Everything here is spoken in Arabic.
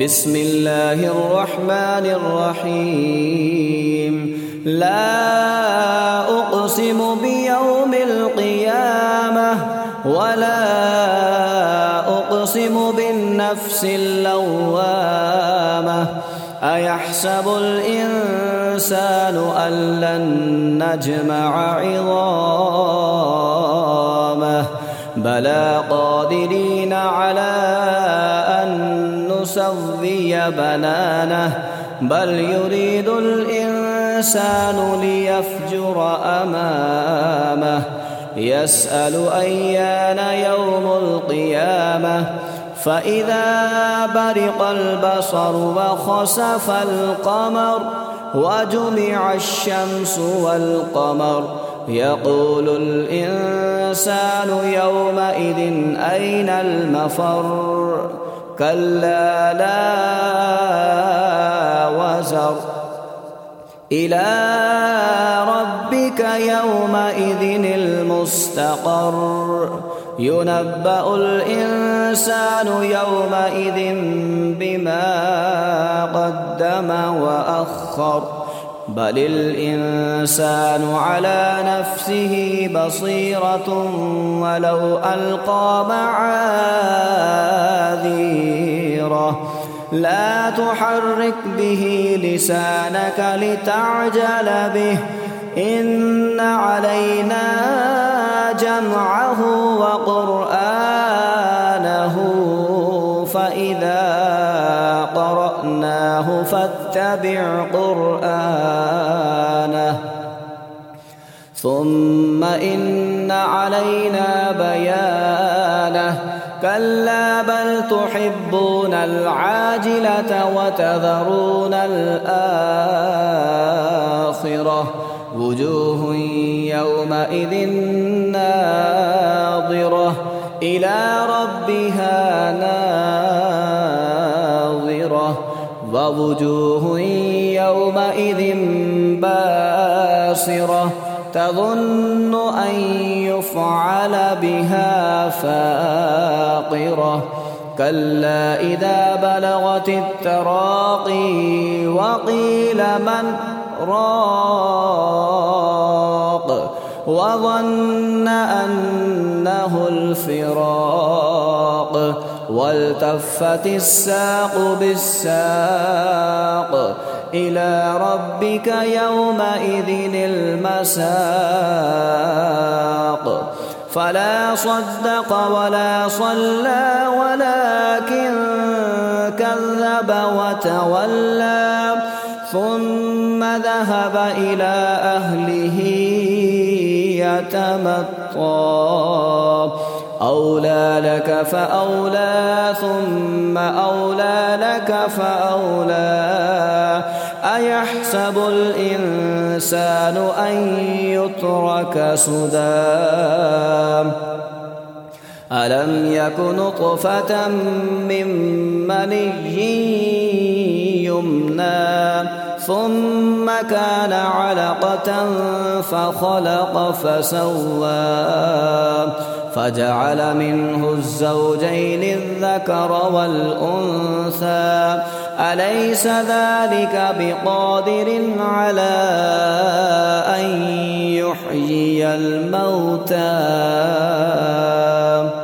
بسم الله الرحمن الرحيم لا أقسم بيوم القيامة ولا أقسم بالنفس اللوامة أيحسب الإنسان أن لن نجمع عظامه بلى قادرين على أن نسوي بنانه بل يريد الإنسان ليفجر أمامه يسأل أيان يوم القيامة فإذا برق البصر وخسف القمر وجمع الشمس والقمر يقول الإنسان يومئذ أين المفر كلا لا وزر إلى ربك يومئذ المستقر ينبأ الإنسان يومئذ بما قدم وأخر بل الإنسان على نفسه بصيرة ولو ألقى معاذيره لا تحرك به لسانك لتعجل به إن علينا جمعه وقرآنه فإذا قرأناه فاتبع قرآنه ثم إن علينا بيانه كلا بل تحبون العاجلة وتذرون الآخرة وجوه يومئذ ناظرة إلى ربها ناظرة ووجوه يومئذ باسرة تظن أن يفعل بها فاقرة كلا إذا بلغت التراقي وقيل من راق وظن أنه الفراق والتفت الساق بالساق إلى ربك يومئذ المساق فلا صدق ولا صلى ولكن كذب وتولى ثم ذهب إلى أهله يتمطى أولى لك فأولى ثم أولى لك فأولى أيحسب الإنسان أن يترك سدى ألم يك نطفة من مني يمنى ثم كان علقة فخلق فسوى فجعل منه الزوجين الذكر والأنثى أليس ذلك بقادر على أن يحيي الموتى